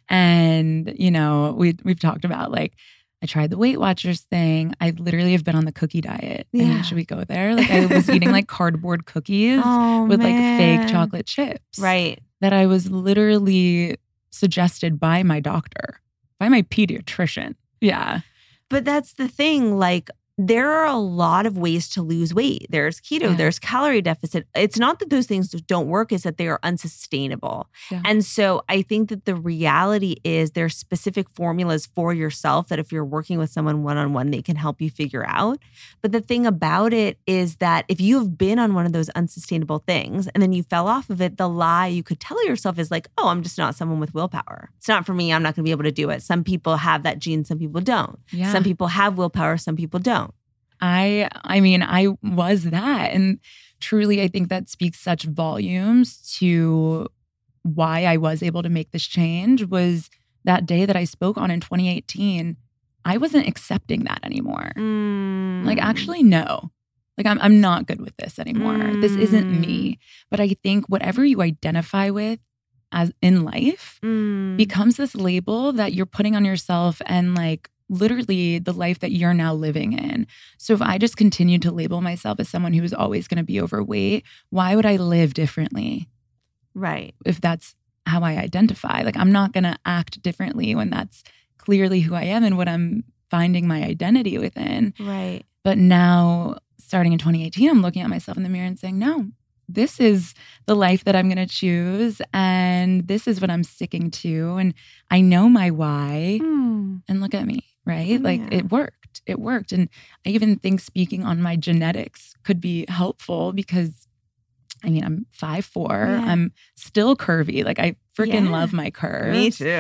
And, you know, we, we've talked about like, I tried the Weight Watchers thing. I literally have been on the cookie diet. I mean, Yeah. should we go there? Like, I was eating like cardboard cookies Oh, with like man. fake chocolate chips. Right. That I was literally suggested by my doctor, by my pediatrician. Yeah. But that's the thing. Like, there are a lot of ways to lose weight. There's keto, Yeah. there's calorie deficit. It's not that those things don't work, it's that they are unsustainable. Yeah. And so I think that the reality is there's specific formulas for yourself that if you're working with someone one-on-one, they can help you figure out. But the thing about it is that if you've been on one of those unsustainable things and then you fell off of it, the lie you could tell yourself is like, oh, I'm just not someone with willpower. It's not for me. I'm not going to be able to do it. Some people have that gene, some people don't. Yeah. Some people have willpower, some people don't. I I mean, I was that. And truly, I think that speaks such volumes to why I was able to make this change was that day that I spoke on in twenty eighteen. I wasn't accepting that anymore. Mm. Like, actually, no. Like, I'm I'm not good with this anymore. Mm. This isn't me. But I think whatever you identify with as in life Mm. becomes this label that you're putting on yourself and like literally the life that you're now living in. So if I just continue to label myself as someone who is always going to be overweight, why would I live differently Right. if that's how I identify? Like, I'm not going to act differently when that's clearly who I am and what I'm finding my identity within. Right. But now, starting in twenty eighteen, I'm looking at myself in the mirror and saying, no, this is the life that I'm going to choose. And this is what I'm sticking to. And I know my why. Mm. And look at me, right? Like, Yeah. it worked. It worked. And I even think speaking on my genetics could be helpful because, I mean, I'm five foot four. Yeah. I'm still curvy. Like, I freaking Yeah. love my curves. Me too.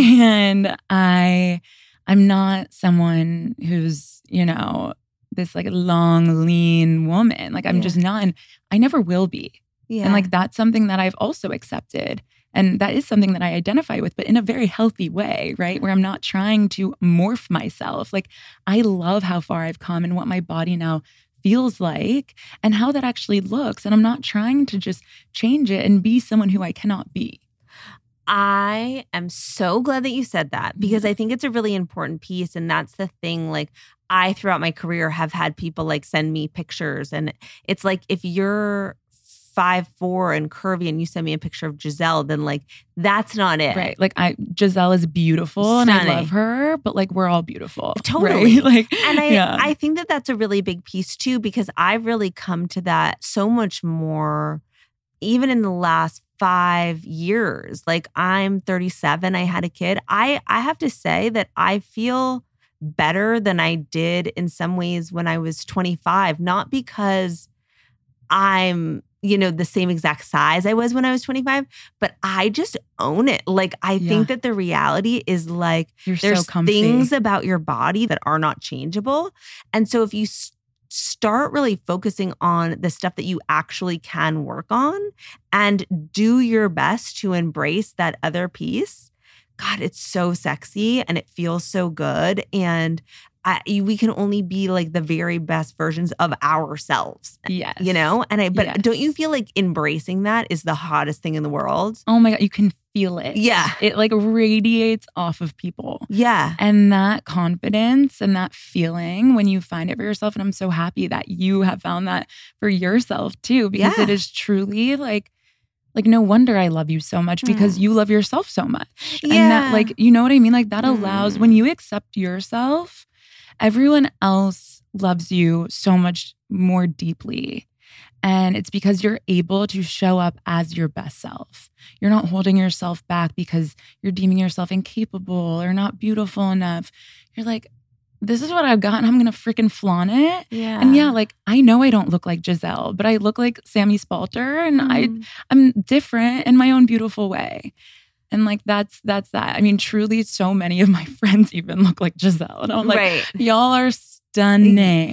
And I, I'm not someone who's, you know, this like long, lean woman. Like, I'm Yeah. just not, and I never will be. Yeah. And like, that's something that I've also accepted. And that is something that I identify with, but in a very healthy way, right? Where I'm not trying to morph myself. Like, I love how far I've come and what my body now feels like and how that actually looks. And I'm not trying to just change it and be someone who I cannot be. I am so glad that you said that because I think it's a really important piece. And that's the thing. Like, I, throughout my career, have had people like send me pictures. And it's like, if you're five foot four and curvy and you send me a picture of Giselle, then like, that's not it. Right. Like, I, Giselle is beautiful and I Stunning. love her, but like, we're all beautiful. Totally. Right? Like, And I, yeah. I think that that's a really big piece too, because I've really come to that so much more, even in the last five years. Like, I'm thirty-seven, I had a kid. I, I have to say that I feel better than I did in some ways when I was twenty-five, not because I'm, you know, the same exact size I was when I was twenty-five, but I just own it. Like, I Yeah. think that the reality is like, You're there's so comfy. things about your body that are not changeable. And so if you s- start really focusing on the stuff that you actually can work on and do your best to embrace that other piece, God, it's so sexy and it feels so good. And I, we can only be like the very best versions of ourselves, Yes. you know? And I, but Yes. don't you feel like embracing that is the hottest thing in the world? Oh my God, you can feel it. Yeah. It like radiates off of people. Yeah. And that confidence and that feeling when you find it for yourself. And I'm so happy that you have found that for yourself too, because Yeah. it is truly like, like, no wonder I love you so much because Mm. you love yourself so much. And Yeah. that, like, you know what I mean? Like, that allows, Mm. when you accept yourself, everyone else loves you so much more deeply. And it's because you're able to show up as your best self. You're not holding yourself back because you're deeming yourself incapable or not beautiful enough. You're like, this is what I've got and I'm going to freaking flaunt it. Yeah. And yeah, like, I know I don't look like Giselle, but I look like Sammy Spalter and I, Mm. I'm different in my own beautiful way. And like, that's, that's that. I mean, truly so many of my friends even look like Giselle. And I'm like, right. y'all are stunning.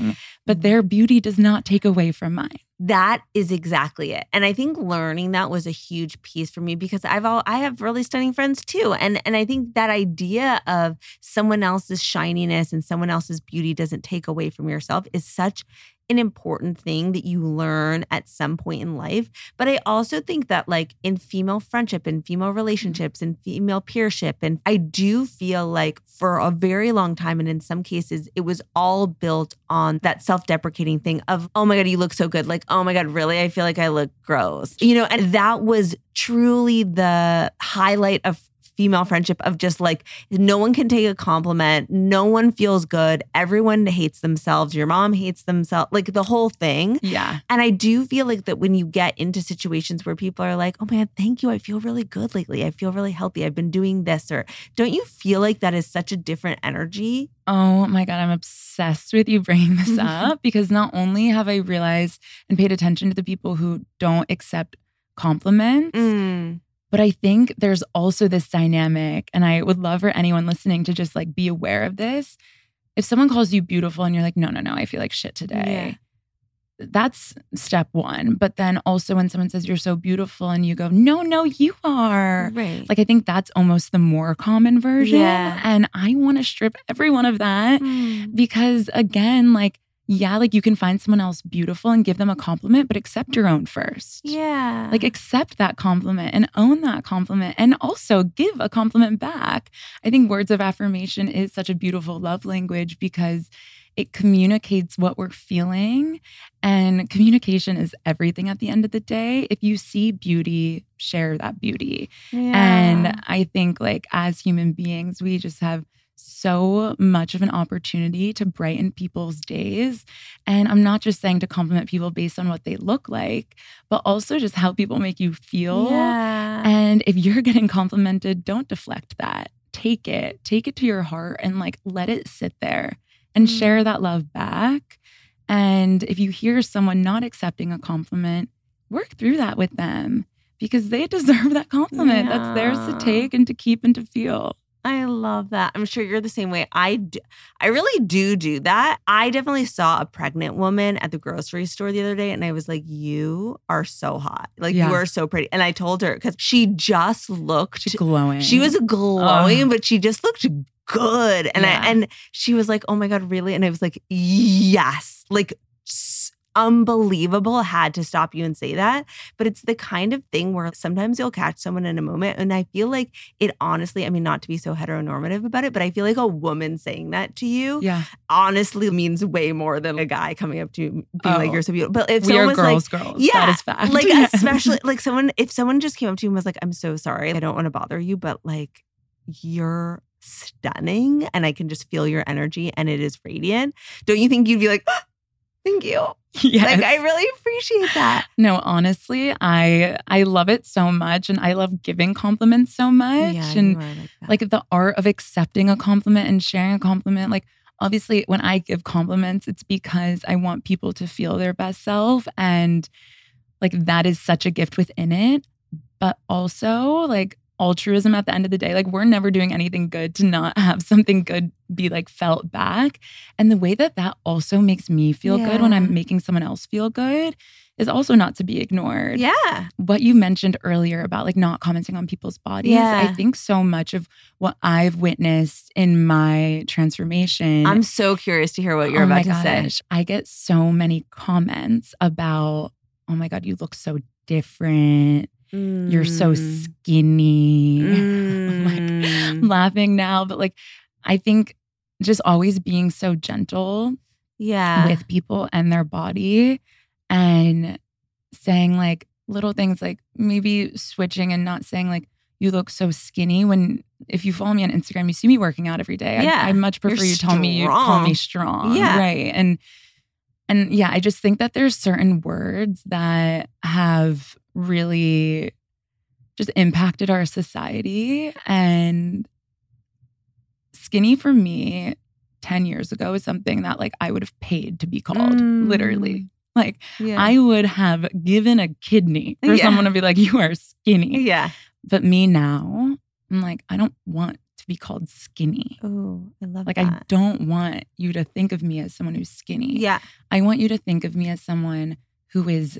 but their beauty does not take away from mine. That is exactly it. And I think learning that was a huge piece for me because I've all, I have really stunning friends too. And and I think that idea of someone else's shininess and someone else's beauty doesn't take away from yourself is such an important thing that you learn at some point in life. But I also think that like in female friendship and female relationships and female peership, and I do feel like for a very long time, and in some cases, it was all built on that self-deprecating thing of, oh my God, you look so good. Like, oh my God, really? I feel like I look gross. You know, and that was truly the highlight of female friendship of just like, no one can take a compliment. No one feels good. Everyone hates themselves. Your mom hates themselves, like the whole thing. Yeah. And I do feel like that when you get into situations where people are like, oh man, thank you. I feel really good lately. I feel really healthy. I've been doing this. Or don't you feel like that is such a different energy? Oh my God, I'm obsessed with you bringing this up because not only have I realized and paid attention to the people who don't accept compliments, Mm. but I think there's also this dynamic, and I would love for anyone listening to just like be aware of this. If someone calls you beautiful and you're like, no, no, no, I feel like shit today. Yeah. That's step one. But then also when someone says you're so beautiful and you go, no, no, you are. Right. Like I think that's almost the more common version. Yeah. And I want to strip everyone of that Mm. because again, like, yeah, like you can find someone else beautiful and give them a compliment, but accept your own first. Yeah. Like accept that compliment and own that compliment and also give a compliment back. I think words of affirmation is such a beautiful love language because it communicates what we're feeling, and communication is everything at the end of the day. If you see beauty, share that beauty. Yeah. And I think like as human beings, we just have so much of an opportunity to brighten people's days. And I'm not just saying to compliment people based on what they look like, but also just how people make you feel. Yeah. And if you're getting complimented, don't deflect that. Take it, take it to your heart and like let it sit there and Mm. share that love back. And if you hear someone not accepting a compliment, work through that with them because they deserve that compliment. Yeah. That's theirs to take and to keep and to feel. I love that. I'm sure you're the same way. I, do, I really do do that. I definitely saw a pregnant woman at the grocery store the other day and I was like, you are so hot. Like Yeah. you are so pretty. And I told her because she just looked, She's glowing. she was glowing, Oh. but she just looked good. And Yeah. I, and she was like, oh my God, really? And I was like, yes, like s- unbelievable. Had to stop you and say that. But it's the kind of thing where sometimes you'll catch someone in a moment. And I feel like it honestly, I mean, not to be so heteronormative about it, but I feel like a woman saying that to you Yeah. honestly means way more than a guy coming up to you being Oh. like, you're so beautiful. But if We someone are was girls, like, girls. yeah, That is fact. like Yes. especially like someone, if someone just came up to you and was like, I'm so sorry, I don't want to bother you, but like you're stunning and I can just feel your energy and it is radiant. Don't you think you'd be like, "Ah, thank you. Yes. Like I really appreciate that. No, honestly, I I love it so much and I love giving compliments so much. Yeah, and you are like that. like the art of accepting a compliment and sharing a compliment. Like obviously when I give compliments, it's because I want people to feel their best self. And like that is such a gift within it. But also like altruism at the end of the day, like we're never doing anything good to not have something good be like felt back. And the way that that also makes me feel good when Yeah. I'm making someone else feel good is also not to be ignored. Yeah. What you mentioned earlier about like not commenting on people's bodies, Yeah. I think so much of what I've witnessed in my transformation. I'm so curious to hear what you're oh my about to say. gosh, I get so many comments about, oh my God, you look so different. You're so Mm. skinny. Mm. I'm like laughing now, but like I think just always being so gentle Yeah. with people and their body and saying like little things like maybe switching and not saying like you look so skinny when if you follow me on Instagram, you see me working out every day. Yeah. I, I much prefer You're you tell me you call me strong. Yeah. Right. And and yeah, I just think that there's certain words that have really just impacted our society. And skinny for me ten years ago is something that like I would have paid to be called, Mm. literally. Like Yeah. I would have given a kidney for Yeah. someone to be like, you are skinny. Yeah. But me now, I'm like, I don't want to be called skinny. Oh, I love Like, that. I don't want you to think of me as someone who's skinny. Yeah. I want you to think of me as someone who is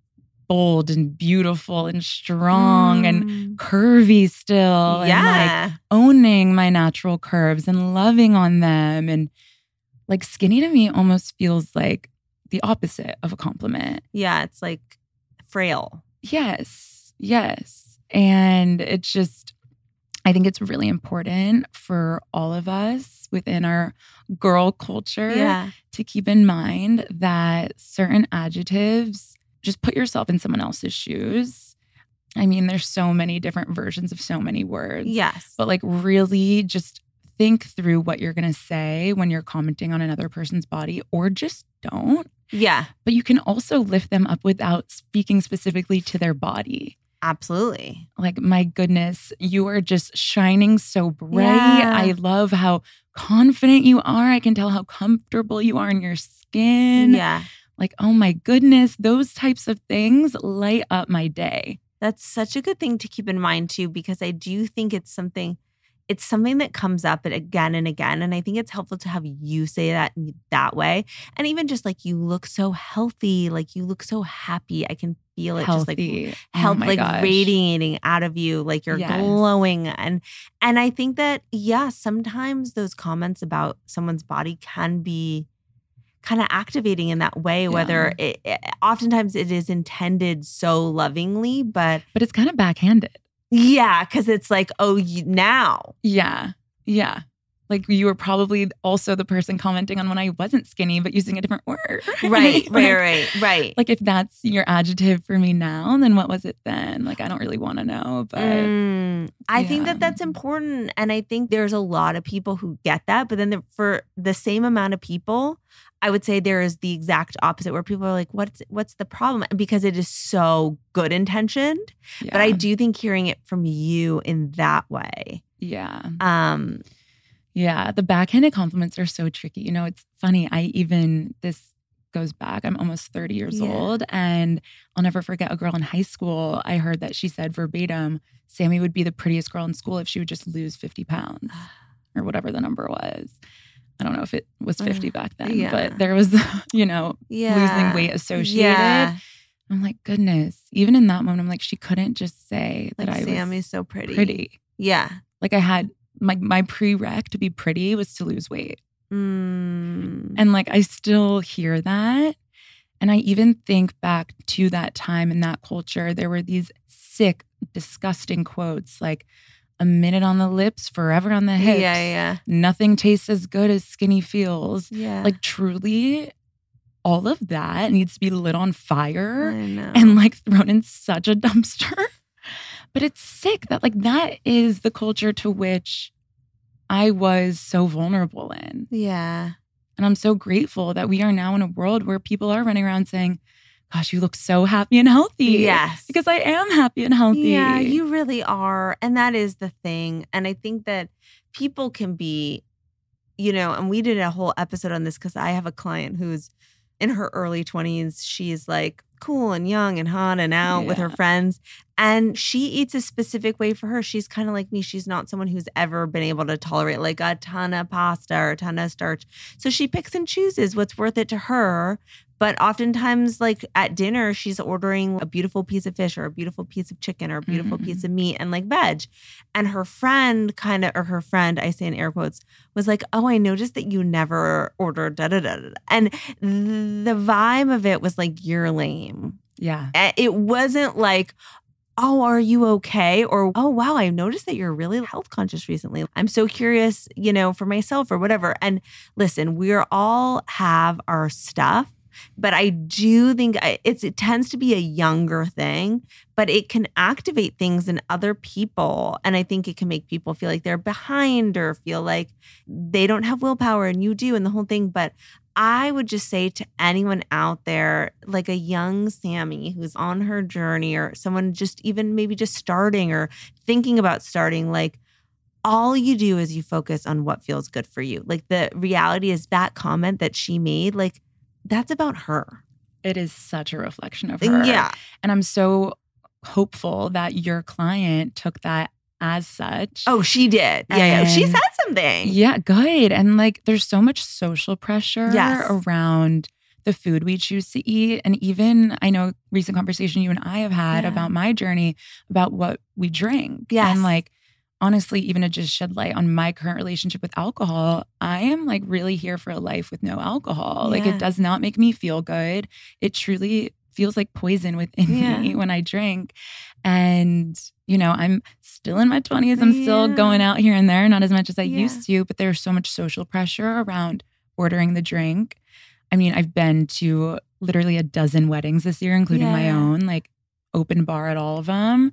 bold and beautiful and strong and Mm. curvy still. Yeah. And like owning my natural curves and loving on them. And like skinny to me almost feels like the opposite of a compliment. Yeah. It's like frail. Yes. Yes. And it's just, I think it's really important for all of us within our girl culture Yeah. to keep in mind that certain adjectives, just put yourself in someone else's shoes. I mean, there's so many different versions of so many words. Yes. But like really just think through what you're going to say when you're commenting on another person's body, or just don't. Yeah. But you can also lift them up without speaking specifically to their body. Absolutely. Like, my goodness, you are just shining so bright. Yeah. I love how confident you are. I can tell how comfortable you are in your skin. Yeah. Like, oh my goodness, those types of things light up my day. That's such a good thing to keep in mind too, because I do think it's something, it's something that comes up again and again. And I think it's helpful to have you say that that way. And even just like, you look so healthy, like you look so happy. I can feel it Healthy. just like Oh health, my like gosh. radiating out of you, like you're Yes. glowing. And and I think that, yeah, sometimes those comments about someone's body can be kind of activating in that way, whether it, it oftentimes it is intended so lovingly, but But it's kind of backhanded. yeah, because it's like, oh, you, now. Yeah. Yeah. Like, you were probably also the person commenting on when I wasn't skinny, but using a different word. Right, Like- right, right, right. Like, if that's your adjective for me now, then what was it then? Like, I don't really want to know, but Mm, I think yeah. that that's important. And I think there's a lot of people who get that. But then the, for the same amount of people, I would say there is the exact opposite where people are like, what's what's the problem? Because it is so good intentioned. yeah. But I do think hearing it from you in that way. yeah. Um, Yeah, the backhanded compliments are so tricky. You know, it's funny. I even, this goes back, I'm almost thirty years Yeah. old, and I'll never forget a girl in high school. I heard that she said verbatim, Sammy would be the prettiest girl in school if she would just lose fifty pounds or whatever the number was. I don't know if it was fifty back then, yeah. but there was, you know, yeah. losing weight associated. Yeah. I'm like, goodness, even in that moment, I'm like, she couldn't just say Like that I Sammy's was so pretty. pretty. Yeah. Like, I had, my, my prereq to be pretty was to lose weight. Mm. And like, I still hear that. And I even think back to that time in that culture, there were these sick, disgusting quotes like, a minute on the lips, forever on the hips. Yeah, yeah. Nothing tastes as good as skinny feels. Yeah. Like, truly, all of that needs to be lit on fire I know. and like thrown in such a dumpster. But it's sick that like that is the culture to which I was so vulnerable in. yeah. And I'm so grateful that we are now in a world where people are running around saying, gosh, you look so happy and healthy. Yes. Because I am happy and healthy. Yeah, you really are. And that is the thing. And I think that people can be, you know, and we did a whole episode on this because I have a client who's in her early twenties. She's like cool and young and hot and out with her Yeah. friends. And she eats a specific way for her. She's kind of like me. She's not someone who's ever been able to tolerate like a ton of pasta or a ton of starch. So she picks and chooses what's worth it to her. But oftentimes, like at dinner, she's ordering a beautiful piece of fish or a beautiful piece of chicken or a beautiful Mhm. piece of meat and like veg. And her friend kind of, or her friend, I say in air quotes, was like, oh, I noticed that you never order da da da da. And the vibe of it was like, you're lame. Yeah. Eh, It wasn't like, oh, are you okay? Or, oh, wow, I noticed that you're really health conscious recently. I'm so curious, you know, for myself or whatever. And listen, we're all have our stuff. But I do think I- it's it tends to be a younger thing, but it can activate things in other people. And I think it can make people feel like they're behind or feel like they don't have willpower and you do and the whole thing. But I would just say to anyone out there, like a young Sammy who's on her journey or someone just even maybe just starting or thinking about starting, like all you do is you focus on what feels good for you. Like the reality is that comment that she made, like, that's about her. It is such a reflection of her. Yeah. And I'm so hopeful that your client took that as such. Oh, she did. Yeah, yeah. She said something. Yeah, good. And like there's so much social pressure yes. around the food we choose to eat. And even I know recent conversation you and I have had yeah. about my journey about what we drink. Yes. And like, honestly, even to just shed light on my current relationship with alcohol, I am like really here for a life with no alcohol. Yeah. Like it does not make me feel good. It truly feels like poison within yeah. me when I drink. And, you know, I'm still in my twenties. I'm yeah. still going out here and there, not as much as I yeah. used to, but there's so much social pressure around ordering the drink. I mean, I've been to literally a dozen weddings this year, including yeah. my own, like open bar at all of them.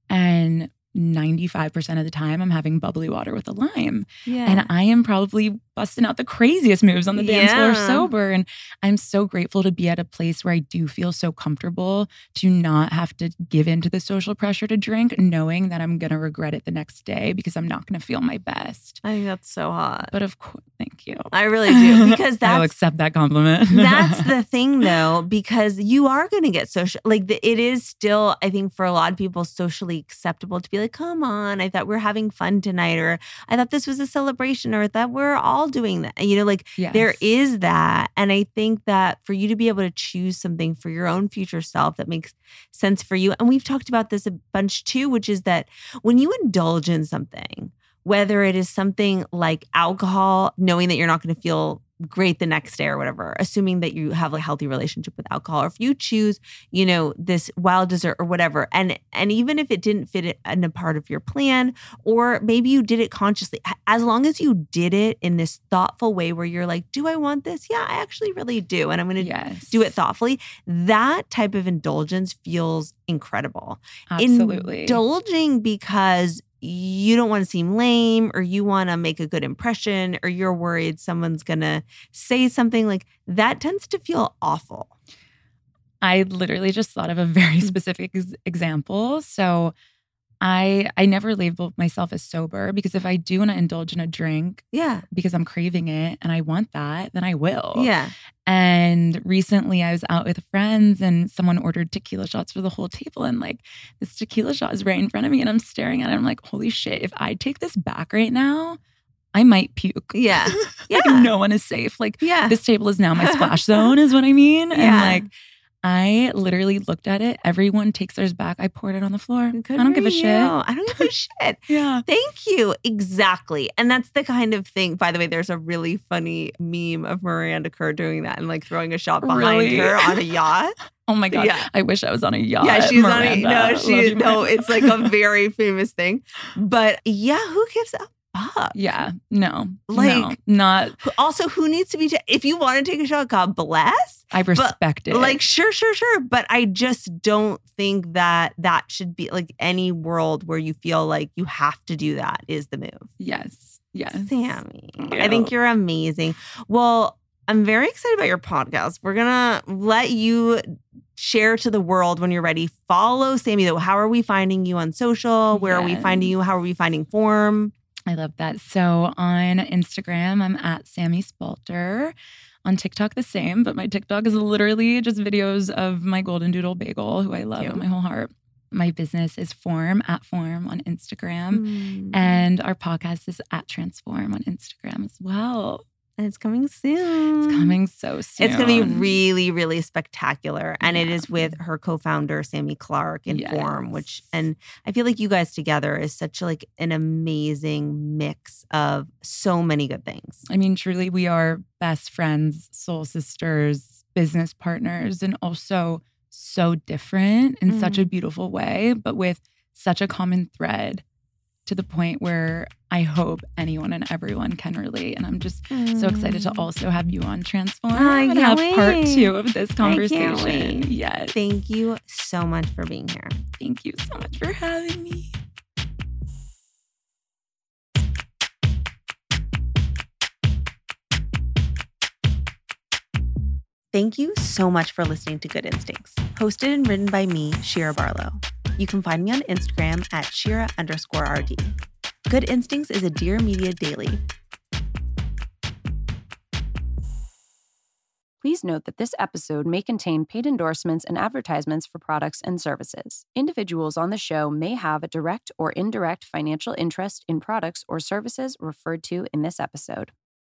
And ninety-five percent of the time I'm having bubbly water with a lime. Yeah. And I am probably busting out the craziest moves on the dance yeah. floor sober. And I'm so grateful to be at a place where I do feel so comfortable to not have to give in to the social pressure to drink, knowing that I'm going to regret it the next day because I'm not going to feel my best. I think that's so hot. But of course, thank you. I really do. Because that's- I'll accept that compliment. That's the thing though, because you are going to get social, like the, it is still, I think for a lot of people, socially acceptable to be like, come on, I thought we we're having fun tonight, or I thought this was a celebration, or that we're all doing that. You know, like yes. there is that. And I think that for you to be able to choose something for your own future self that makes sense for you. And we've talked about this a bunch too, which is that when you indulge in something, whether it is something like alcohol, knowing that you're not going to feel great the next day or whatever, assuming that you have a healthy relationship with alcohol, or if you choose, you know, this wild dessert or whatever, and and even if it didn't fit in a part of your plan, or maybe you did it consciously, as long as you did it in this thoughtful way where you're like, do I want this? Yeah, I actually really do. And I'm going to yes. do it thoughtfully. That type of indulgence feels incredible. Absolutely. Indulging because you don't want to seem lame, or you want to make a good impression, or you're worried someone's going to say something, like that tends to feel awful. I literally just thought of a very specific ex- example. So I I never labeled myself as sober, because if I do want to indulge in a drink, yeah, because I'm craving it and I want that, then I will. Yeah. And recently I was out with friends and someone ordered tequila shots for the whole table, and like this tequila shot is right in front of me and I'm staring at it. I'm like, holy shit, if I take this back right now, I might puke. Yeah. Yeah. Like no one is safe. Like yeah. this table is now my splash zone is what I mean. Yeah. And like I literally looked at it. Everyone takes theirs back. I poured it on the floor. Good I don't give a you. shit. I don't give a shit. Yeah. Thank you. Exactly. And that's the kind of thing, by the way, there's a really funny meme of Miranda Kerr doing that and like throwing a shot behind really? her on a yacht. Oh my God. Yeah. I wish I was on a yacht. Yeah, she's Miranda. on a, no, she, you, no, it's like a very famous thing. But yeah, who gives a fuck? Yeah. No. Like, no, not. Also, who needs to be, ta- if you want to take a shot, God bless. I respect but, it. Like, sure, sure, sure. But I just don't think that that should be like any world where you feel like you have to do that is the move. Yes. Yes. Sammy, Yeah. I think you're amazing. Well, I'm very excited about your podcast. We're going to let you share to the world when you're ready. Follow Sammy, though. How are we finding you on social? Where yes. are we finding you? How are we finding Form? I love that. So on Instagram, I'm at Sammy Spalter. On TikTok, the same, but my TikTok is literally just videos of my golden doodle bagel, who I love with my whole heart. My business is Form, at Form on Instagram. Mm. And our podcast is at Transform on Instagram as well. And it's coming soon. It's coming so soon. It's going to be really, really spectacular. And yeah. it is with her co-founder, Sammy Clark, in yes. Form, which, and I feel like you guys together is such like an amazing mix of so many good things. I mean, truly, we are best friends, soul sisters, business partners, and also so different in mm. such a beautiful way, but with such a common thread, to the point where I hope anyone and everyone can relate. And I'm just mm. so excited to also have you on Transform I and have wait. part two of this conversation. I can't wait. Yes. Thank you so much for being here. Thank you so much for having me. Thank you so much for listening to Good Instincts, hosted and written by me, Shira Barlow. You can find me on Instagram at Shira underscore RD. Good Instincts is a Dear Media Daily. Please note that this episode may contain paid endorsements and advertisements for products and services. Individuals on the show may have a direct or indirect financial interest in products or services referred to in this episode.